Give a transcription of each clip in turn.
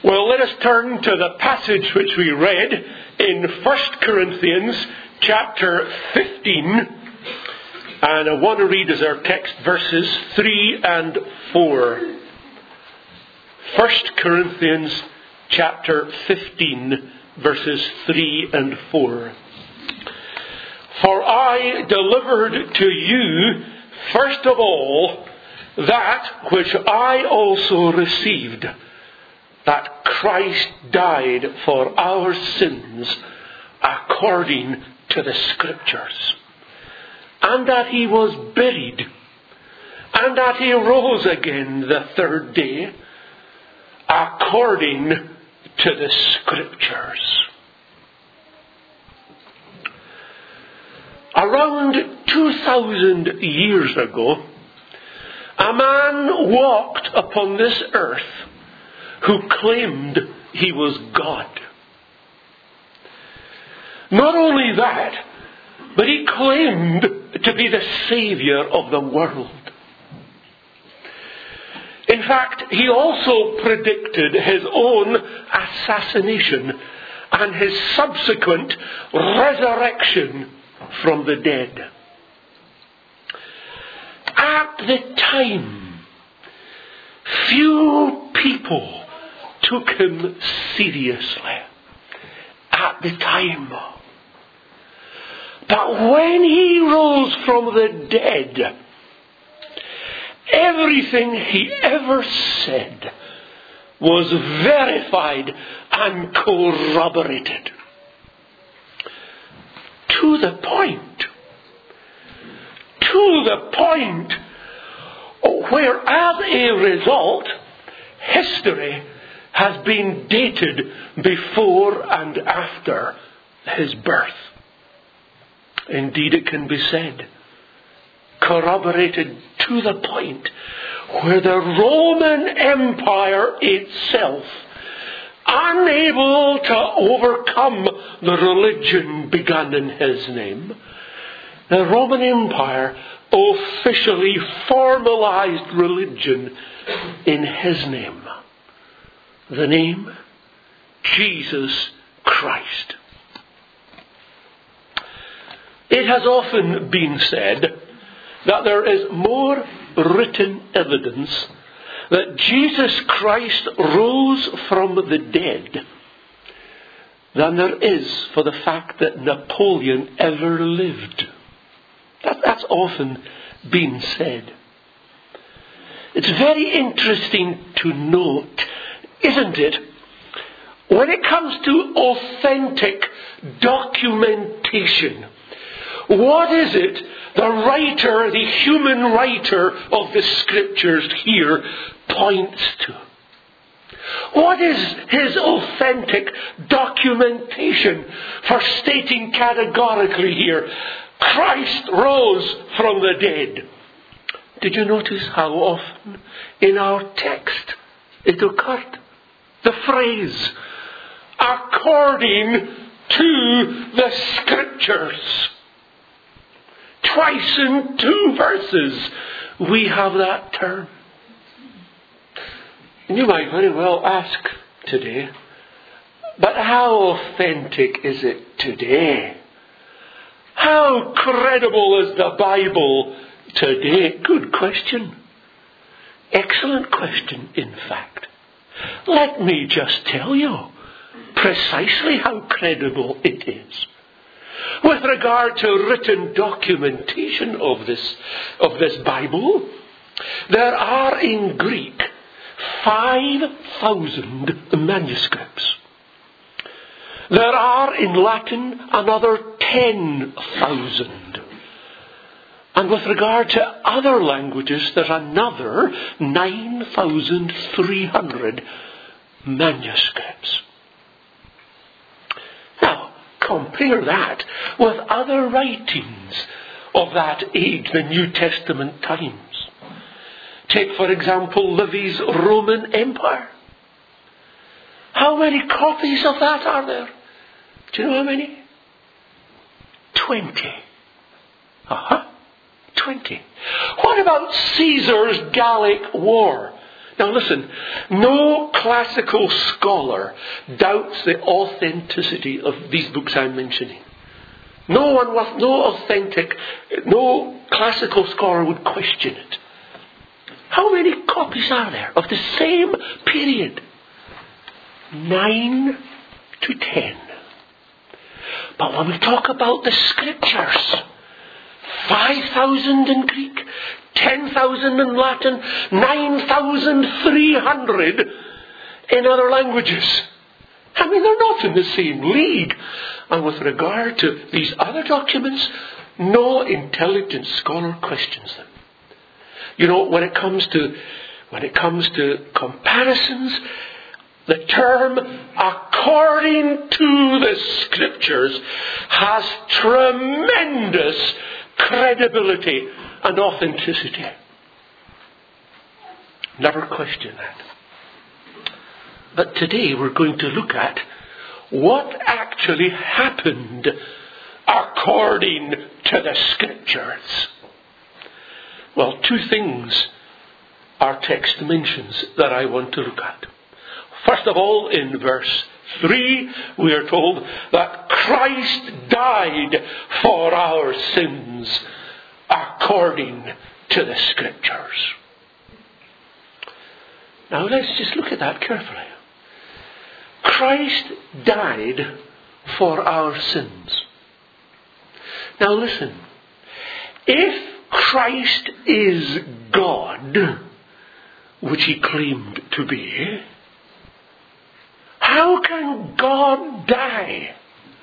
Well, let us turn to the passage which we read in 1 Corinthians chapter 15. And I want to read as our text verses 3 and 4. 1 Corinthians chapter 15, verses 3 and 4. For I delivered to you, first of all, that which I also received, that Christ died for our sins according to the Scriptures, and that he was buried, and that he rose again the third day according to the Scriptures. Around 2,000 years ago, a man walked upon this earth who claimed he was God. Not only that, but he claimed to be the Saviour of the world. In fact, he also predicted his own assassination and his subsequent resurrection from the dead. At the time, few people took him seriously. At the time. But when he rose from the dead, everything he ever said was verified and corroborated. To the point where, as a result, history has been dated before and after his birth. Indeed, it can be said, corroborated to the point where the Roman Empire itself, unable to overcome the religion begun in his name, the Roman Empire officially formalized religion in his name. The name Jesus Christ. It has often been said that there is more written evidence that Jesus Christ rose from the dead than there is for the fact that Napoleon ever lived. That's often been said. It's very interesting to note, isn't it, when it comes to authentic documentation, what is it the human writer of the Scriptures here points to? What is his authentic documentation for stating categorically here, Christ rose from the dead? Did you notice how often in our text it occurred? The phrase, according to the Scriptures. Twice in 2 verses we have that term. And you might very well ask today, but how authentic is it today? How credible is the Bible today? Good question. Excellent question, in fact. Let me just tell you precisely how credible it is. With regard to written documentation of this Bible, there are in Greek 5,000 manuscripts. There are in Latin another 10,000. And with regard to other languages, there's another 9,300 manuscripts. Now, compare that with other writings of that age, the New Testament times. Take, for example, Livy's Roman Empire. How many copies of that are there? Do you know how many? 20. 20. What about Caesar's Gallic War? Now listen, no classical scholar doubts the authenticity of these books I'm mentioning. No classical scholar would question it. How many copies are there of the same period? 9 to 10. But when we talk about the Scriptures, 5,000 in Greek, 10,000 in Latin, 9,300 in other languages. I mean, they're not in the same league. And with regard to these other documents, no intelligent scholar questions them. You know, when it comes to comparisons, the term according to the Scriptures has tremendous credibility and authenticity. Never question that. But today we're going to look at what actually happened according to the Scriptures. Well, two things our text mentions that I want to look at. First of all, in verse 3, we are told that Christ died for our sins according to the Scriptures. Now let's just look at that carefully. Christ died for our sins. Now listen, if Christ is God, which he claimed to be, how can God die?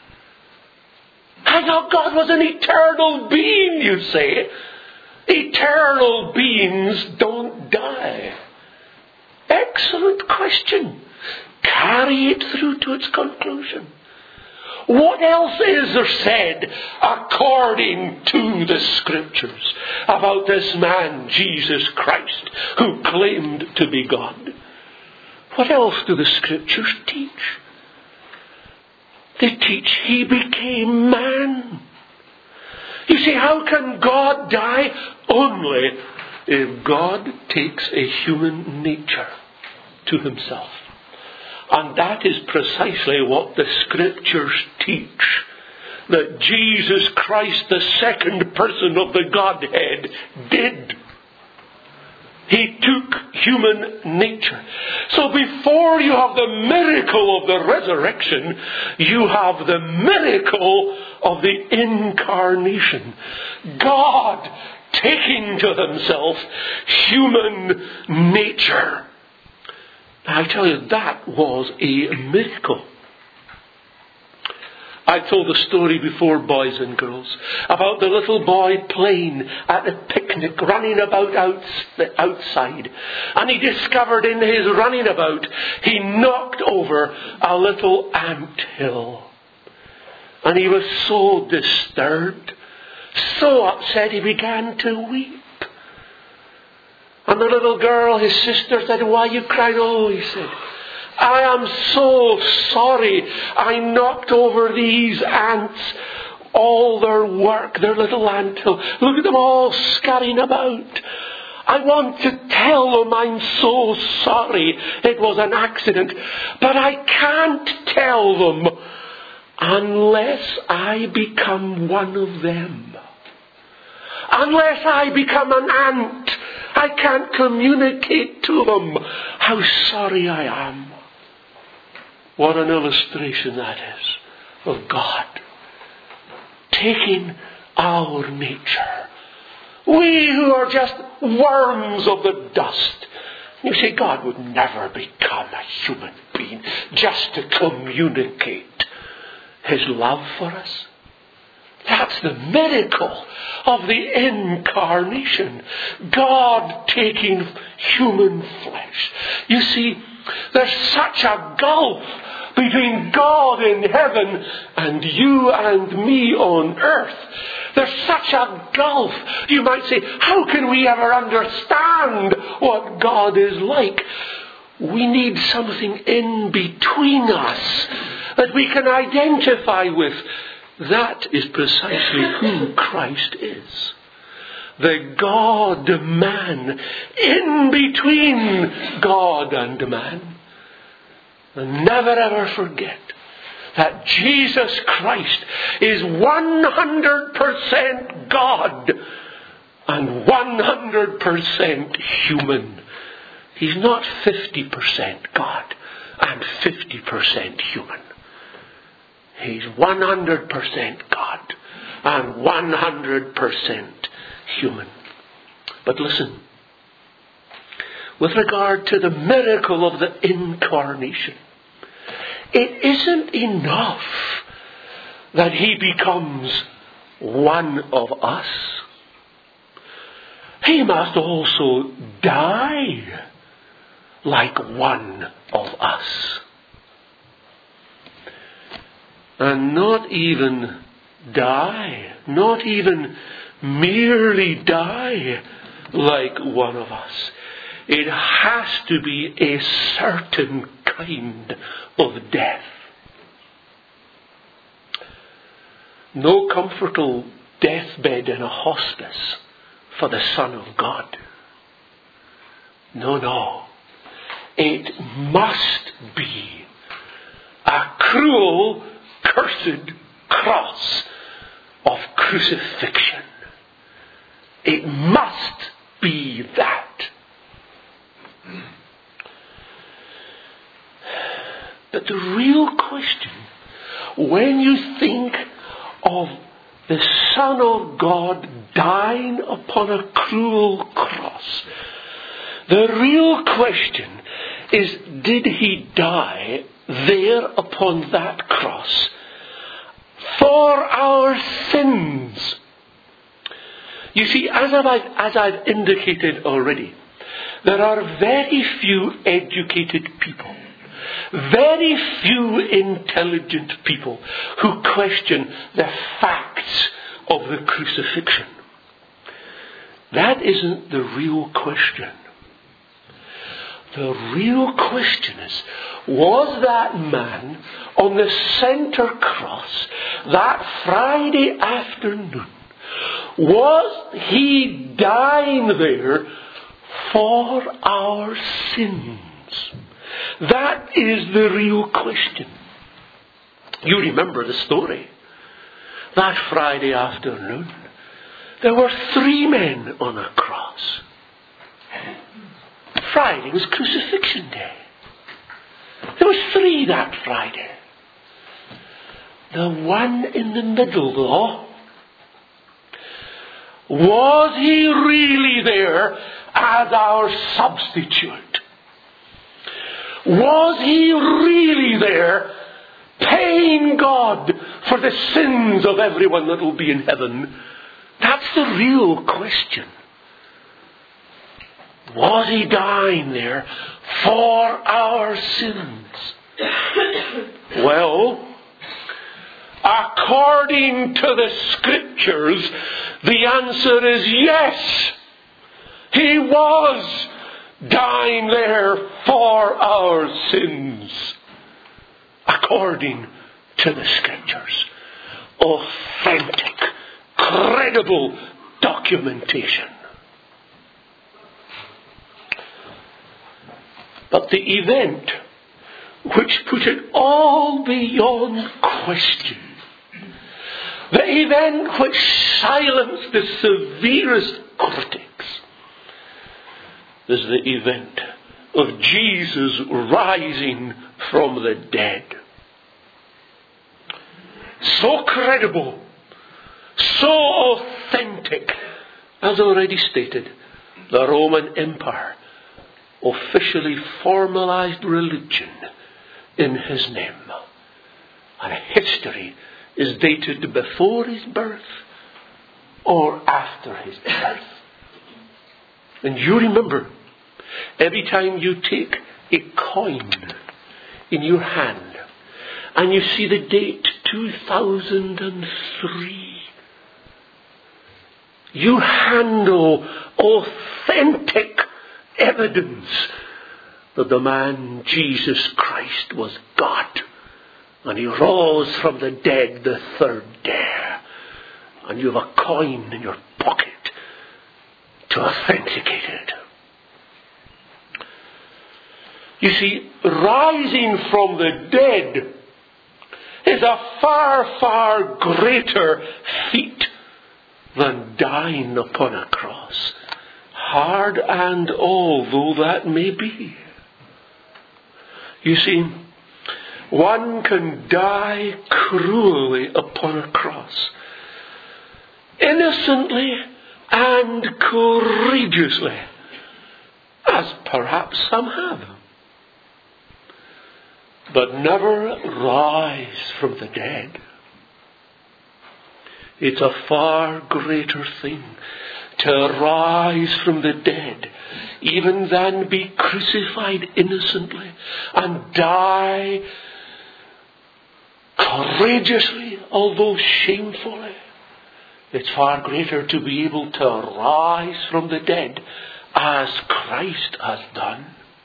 I thought God was an eternal being, you say. Eternal beings don't die. Excellent question. Carry it through to its conclusion. What else is there said according to the Scriptures about this man, Jesus Christ, who claimed to be God? What else do the Scriptures teach? They teach he became man. You see, how can God die? Only if God takes a human nature to himself. And that is precisely what the Scriptures teach. That Jesus Christ, the second person of the Godhead, did. He took human nature. So before you have the miracle of the resurrection, you have the miracle of the incarnation. God taking to himself human nature. Now, I tell you, that was a miracle. I told the story before, boys and girls, about the little boy playing at a picnic, running about outside. And he discovered in his running about, he knocked over a little anthill. And he was so disturbed, so upset, he began to weep. And the little girl, his sister, said, "Why are you crying?" "Oh," he said, "I am so sorry. I knocked over these ants, all their work, their little anthill. Look at them all scurrying about. I want to tell them I'm so sorry. It was an accident. But I can't tell them unless I become one of them. Unless I become an ant, I can't communicate to them how sorry I am." What an illustration that is of God taking our nature. We who are just worms of the dust. You see, God would never become a human being just to communicate his love for us. That's the miracle of the incarnation. God taking human flesh. You see, there's such a gulf between God in heaven and you and me on earth. There's such a gulf. You might say, how can we ever understand what God is like? We need something in between us that we can identify with. That is precisely who Christ is. the God-man, in between God and man. And never ever forget that Jesus Christ is 100% God and 100% human. He's not 50% God and 50% human. He's 100% God and 100% human. But listen, with regard to the miracle of the incarnation, it isn't enough that he becomes one of us. He must also die like one of us. And not even die, not even merely die like one of us. It has to be a certain kind of death. No comfortable deathbed in a hospice for the Son of God. No. It must be a cruel, cursed cross of crucifixion. It must be that. But the real question, when you think of the Son of God dying upon a cruel cross, the real question is, did he die there upon that cross for our sins? You see, as I've indicated already, there are very few educated people, very few intelligent people who question the facts of the crucifixion. That isn't the real question. The real question is, was that man on the centre cross that Friday afternoon, was he dying there for our sins? That is the real question. You remember the story. That Friday afternoon, there were 3 men on a cross. Friday was crucifixion day. There were 3 that Friday. The one in the middle, though, was he really there as our substitute? Was he really there paying God for the sins of everyone that will be in heaven? That's the real question. Was he dying there for our sins? Well, according to the Scriptures, the answer is yes. He was dying there for our sins. According to the Scriptures. Authentic, credible documentation. But the event which put it all beyond question, the event which silenced the severest critics, is the event of Jesus rising from the dead. So credible, so authentic, as already stated, the Roman Empire officially formalized religion in his name. And history is dated before his birth or after his birth. And you remember, every time you take a coin in your hand and you see the date 2003, you handle authentic evidence that the man Jesus Christ was God, and he rose from the dead the 3rd day, and you have a coin in your pocket to authenticate it. You see, rising from the dead is a far, far greater feat than dying upon a cross. Hard and all though that may be. You see, one can die cruelly upon a cross, innocently and courageously, as perhaps some have, but never rise from the dead. It's a far greater thing to rise from the dead, even than be crucified innocently and die courageously, although shamefully. It's far greater to be able to rise from the dead as Christ has done.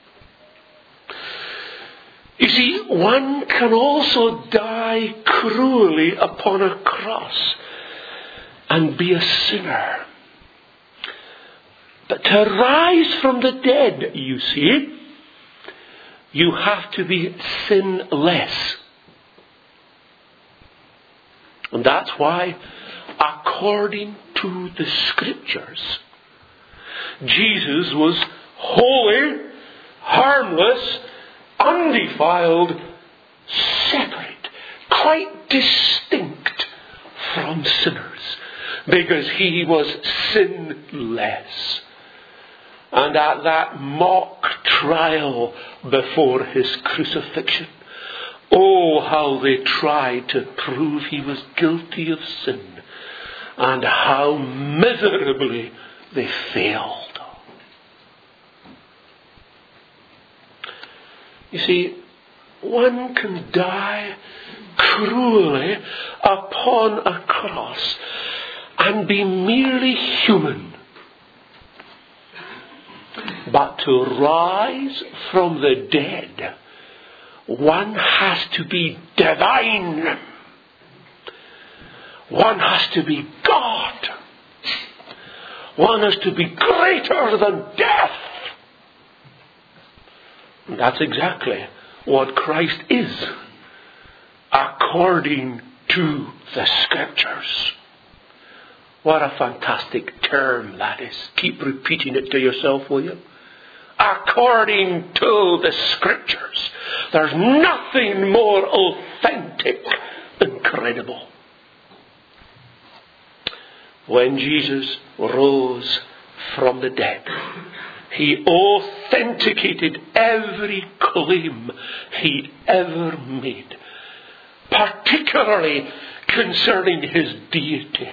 You see, one can also die cruelly upon a cross and be a sinner. But to rise from the dead, you see, you have to be sinless. And that's why, according to the Scriptures, Jesus was holy, harmless, undefiled, separate, quite distinct from sinners, because he was sinless. And at that mock trial before his crucifixion, oh, how they tried to prove he was guilty of sin, and how miserably they failed. You see, one can die cruelly upon a cross and be merely human. But to rise from the dead, one has to be divine. One has to be God. One has to be greater than death. And that's exactly what Christ is, according to the Scriptures. What a fantastic term that is. Keep repeating it to yourself, will you? According to the Scriptures. There's nothing more authentic and credible. When Jesus rose from the dead, he authenticated every claim he ever made, particularly concerning his deity,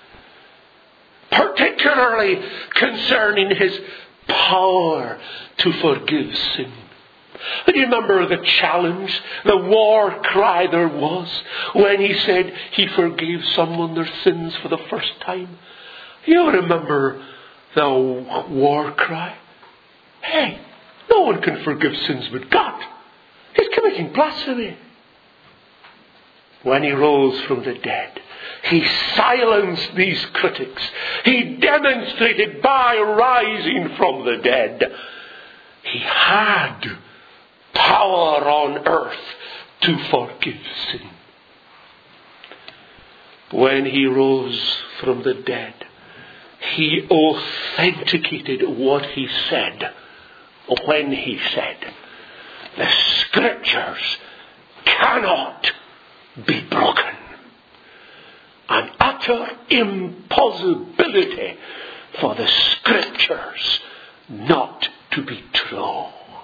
particularly concerning his power to forgive sin. And you remember the challenge, the war cry there was when he said he forgave someone their sins for the first time. You remember the war cry? Hey, no one can forgive sins but God. He's committing blasphemy. When he rose from the dead, he silenced these critics. He demonstrated by rising from the dead, he had power on earth to forgive sin. When he rose from the dead, he authenticated what he said when he said, the Scriptures cannot be broken. An utter impossibility for the Scriptures not to be true.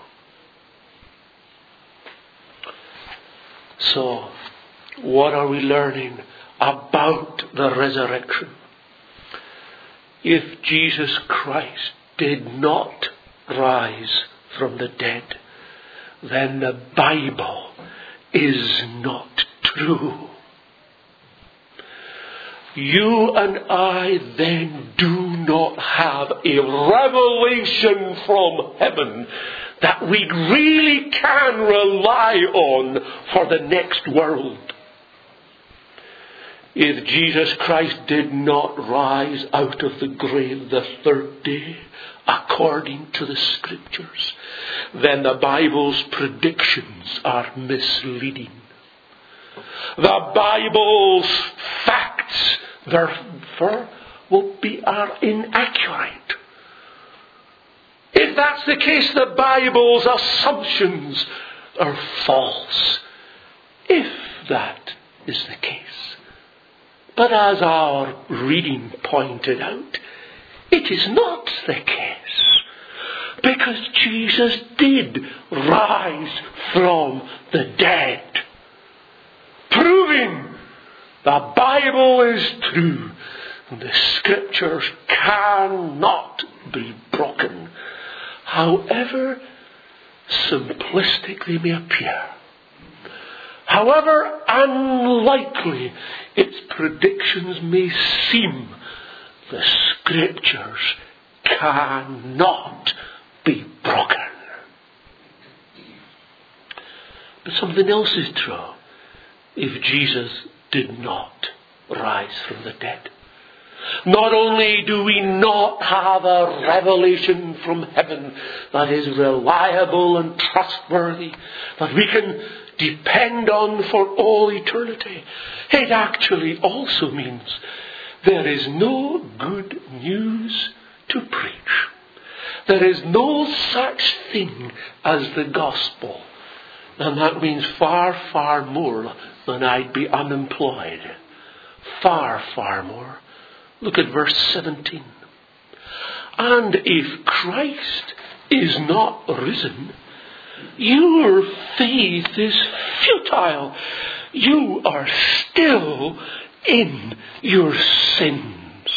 So, what are we learning about the resurrection? If Jesus Christ did not rise from the dead, then the Bible is not true. You and I then do not have a revelation from heaven that we really can rely on for the next world. If Jesus Christ did not rise out of the grave the third day, according to the Scriptures, then the Bible's predictions are misleading. The Bible's facts, therefore, are inaccurate. If that's the case, the Bible's assumptions are false. If that is the case. But as our reading pointed out, it is not the case. Because Jesus did rise from the dead. Proving the Bible is true. And the Scriptures cannot be broken. However simplistic they may appear. However unlikely its predictions may seem, the Scriptures cannot be broken. But something else is true. If Jesus did not rise from the dead, not only do we not have a revelation from heaven that is reliable and trustworthy, that we can depend on for all eternity, it actually also means there is no good news to preach. There is no such thing as the gospel. And that means far, far more than I'd be unemployed. Far, far more. Look at verse 17. And if Christ is not risen, your faith is futile. You are still in your sins.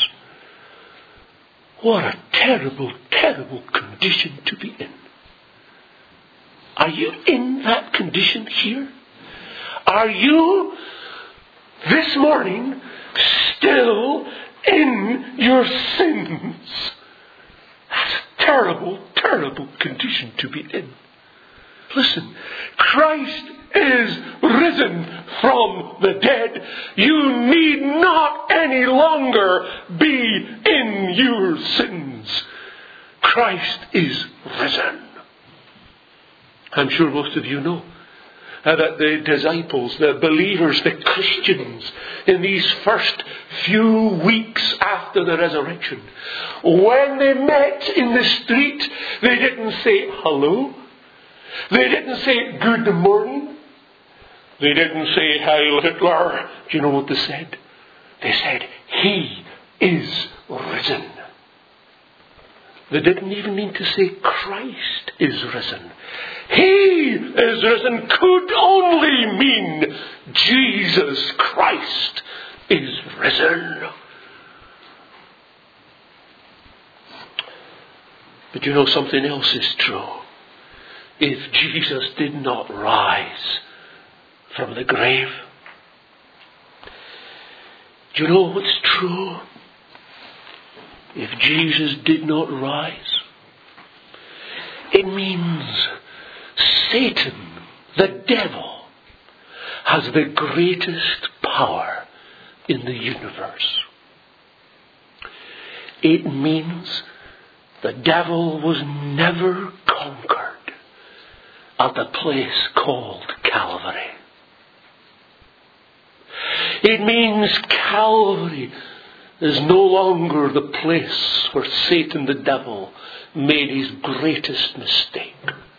What a terrible, terrible condition to be in. Are you in that condition here? Are you this morning still in your sins? That's a terrible, terrible condition to be in. Listen, Christ is risen from the dead. You need not any longer be in your sins. Christ is risen. I'm sure most of you know that the disciples, the believers, the Christians, in these first few weeks after the resurrection, when they met in the street, they didn't say hello. They didn't say good morning. They didn't say Heil Hitler. Do you know what they said? They said, He is risen. They didn't even need to say Christ is risen. He is risen could only mean Jesus Christ is risen. But you know, something else is true. If Jesus did not rise from the grave, do you know what's true? If Jesus did not rise, it means Satan, the devil, has the greatest power in the universe. It means the devil was never conquered at the place called Calvary. It means Calvary is no longer the place where Satan the devil made his greatest mistake.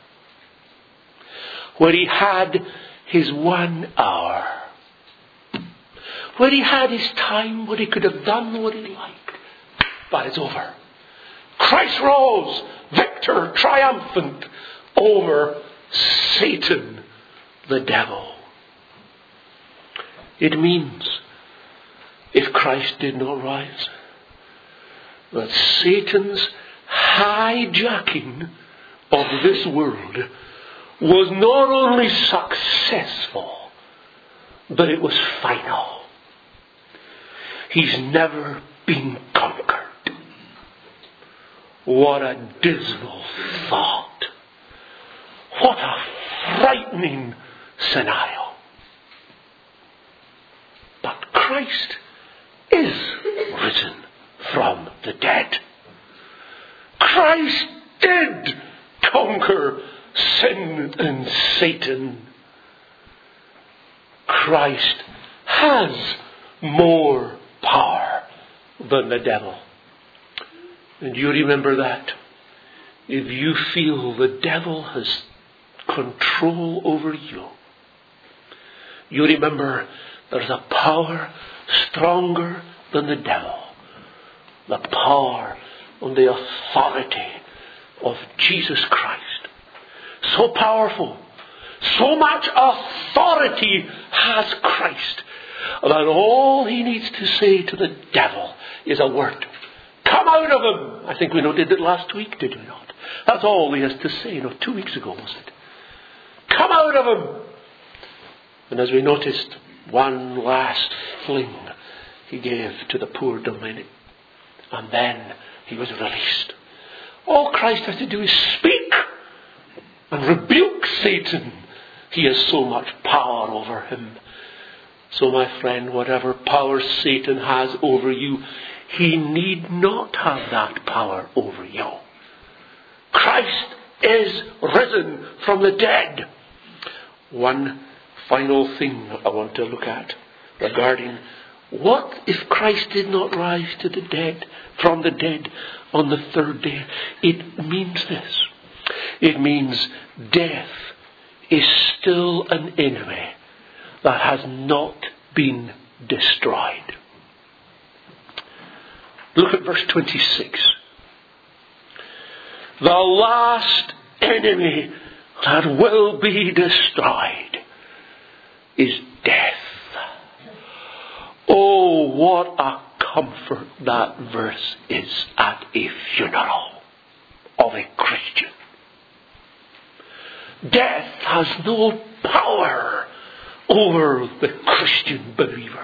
Where he had his 1 hour. Where he had his time, where he could have done what he liked. But it's over. Christ rose, victor, triumphant, over Satan the devil. It means, if Christ did not rise, that Satan's hijacking of this world was not only successful, but it was final. He's never been conquered. What a dismal thought. What a frightening scenario. But Christ Christ is risen from the dead. Christ did conquer sin and Satan. Christ has more power than the devil. And you remember that. If you feel the devil has control over you, you remember there's a power stronger than the devil. The power and the authority of Jesus Christ. So powerful. So much authority has Christ that all he needs to say to the devil is a word. Come out of him. I think we did it last week, did we not? That's all he has to say. 2 weeks ago, was it? Come out of him. And as we noticed, one last fling he gave to the poor Dominic. And then he was released. All Christ has to do is speak and rebuke Satan. He has so much power over him. So my friend, whatever power Satan has over you, he need not have that power over you. Christ is risen from the dead. One final thing I want to look at regarding what if Christ did not rise to the dead, from the dead on the third day. It means this. It means death is still an enemy that has not been destroyed. Look at verse 26. The last enemy that will be destroyed is death. Oh, what a comfort that verse is at a funeral of a Christian. Death has no power over the Christian believer.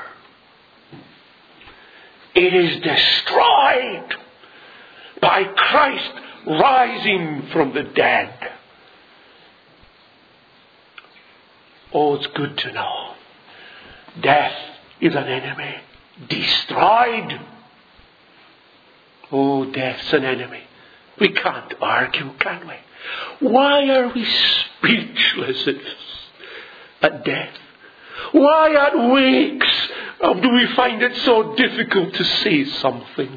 It is destroyed by Christ rising from the dead. Oh, it's good to know. Death is an enemy destroyed. Oh, death's an enemy. We can't argue, can we? Why are we speechless at death? Why at wakes do we find it so difficult to say something?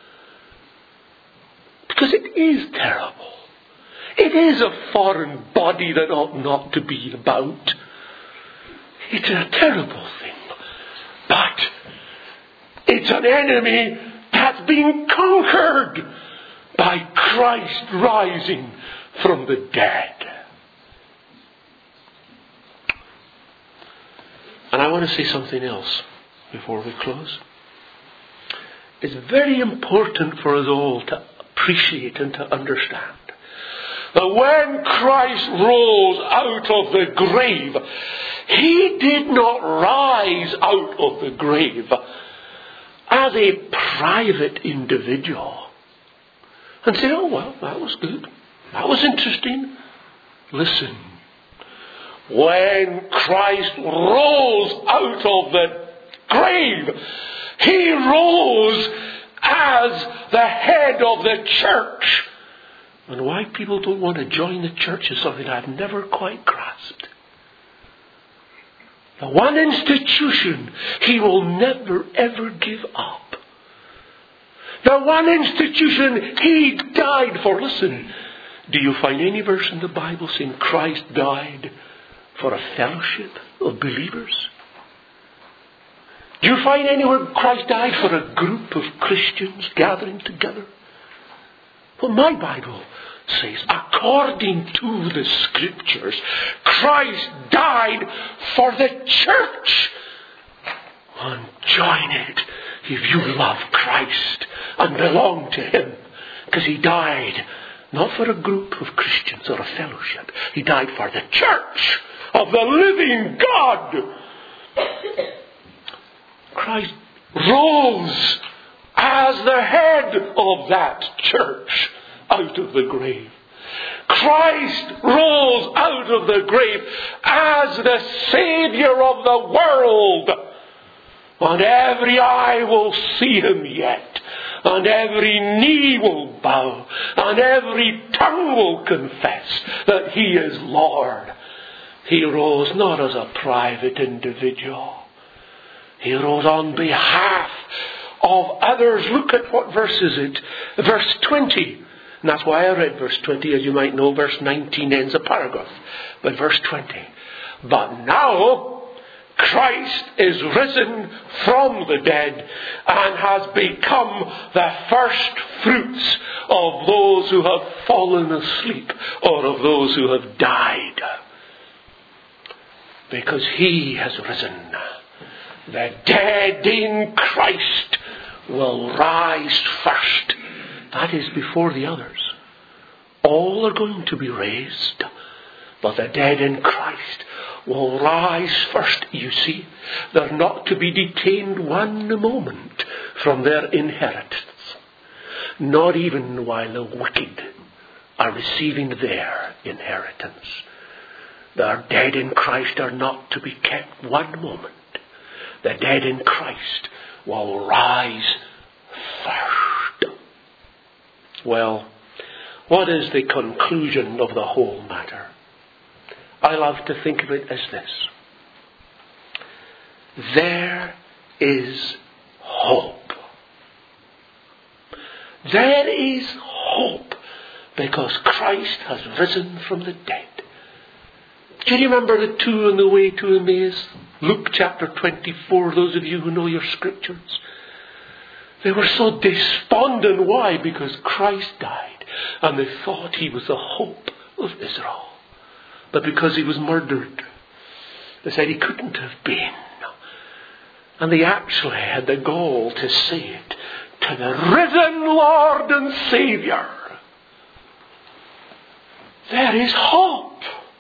Because it is terrible. It is a foreign body that ought not to be about. It's a terrible thing. But it's an enemy that's been conquered by Christ rising from the dead. And I want to say something else before we close. It's very important for us all to appreciate and to understand that when Christ rose out of the grave, he did not rise out of the grave as a private individual and say, oh, well, that was good. That was interesting. Listen. When Christ rose out of the grave, he rose as the head of the church. And why people don't want to join the church is something I've never quite grasped. The one institution he will never ever give up. The one institution he died for. Listen, do you find any verse in the Bible saying Christ died for a fellowship of believers? Do you find anywhere Christ died for a group of Christians gathering together? Well, my Bible says, according to the Scriptures, Christ died for the church. And join it if you love Christ and belong to him. Because he died not for a group of Christians or a fellowship. He died for the church of the living God. Christ rose as the head of that church out of the grave. Christ rose out of the grave as the Savior of the world. And every eye will see him yet. And every knee will bow. And every tongue will confess that he is Lord. He rose not as a private individual. He rose on behalf of others. Look at what verse is it? Verse 20. And that's why I read verse 20. As you might know, verse 19 ends a paragraph. But verse 20. But now Christ is risen from the dead and has become the first fruits of those who have fallen asleep or of those who have died. Because he has risen, the dead in Christ will rise first. That is before the others. All are going to be raised, but the dead in Christ will rise first. You see, they're not to be detained one moment from their inheritance, not even while the wicked are receiving their inheritance. The dead in Christ are not to be kept one moment. The dead in Christ will rise first. Well, what is the conclusion of the whole matter? I love to think of it as this. There is hope. There is hope because Christ has risen from the dead. Do you remember the two on the way to Emmaus? Luke chapter 24, those of you who know your scriptures. They were so despondent. Why? Because Christ died and they thought he was the hope of Israel. But because he was murdered, they said he couldn't have been. And they actually had the gall to say it to the risen Lord and Saviour. There is hope.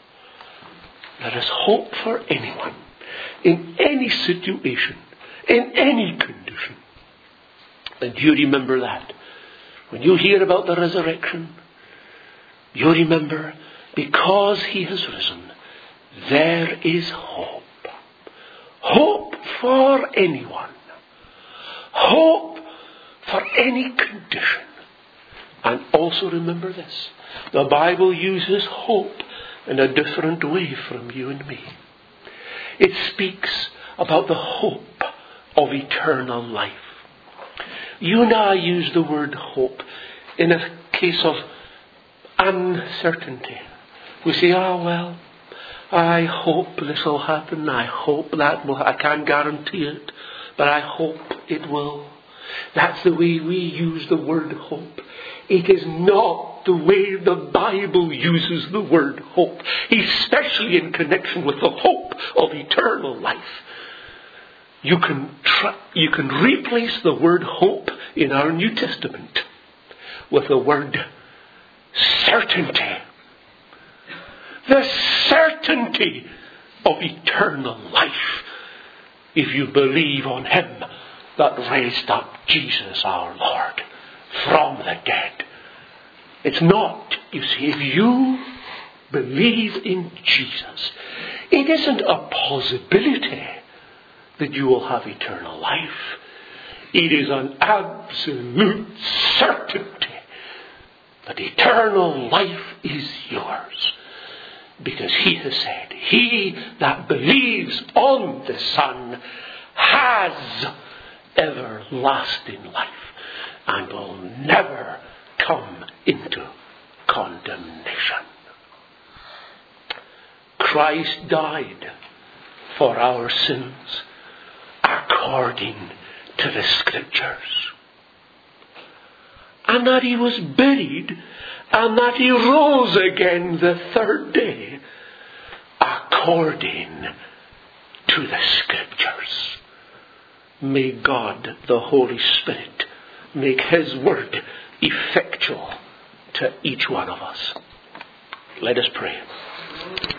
There is hope for anyone, in any situation, in any condition. And you remember that. When you hear about the resurrection, you remember, because he has risen, there is hope. Hope for anyone. Hope for any condition. And also remember this. The Bible uses hope in a different way from you and me. It speaks about the hope of eternal life. You and I use the word hope in a case of uncertainty. We say, well, I hope this will happen. I hope that will. I can't guarantee it, but I hope it will. That's the way we use the word hope. It is not the way the Bible uses the word hope, especially in connection with the hope of eternal life. You can replace the word hope in our New Testament with the word certainty. The certainty of eternal life if you believe on him that raised up Jesus our Lord from the dead. It's not, you see, if you believe in Jesus, it isn't a possibility that you will have eternal life. It is an absolute certainty that eternal life is yours. Because he has said, he that believes on the Son has everlasting life and will never come into condemnation. Christ died for our sins according to the Scriptures. And that he was buried and that he rose again the third day according to the Scriptures. May God, the Holy Spirit, make his word effectual to each one of us. Let us pray.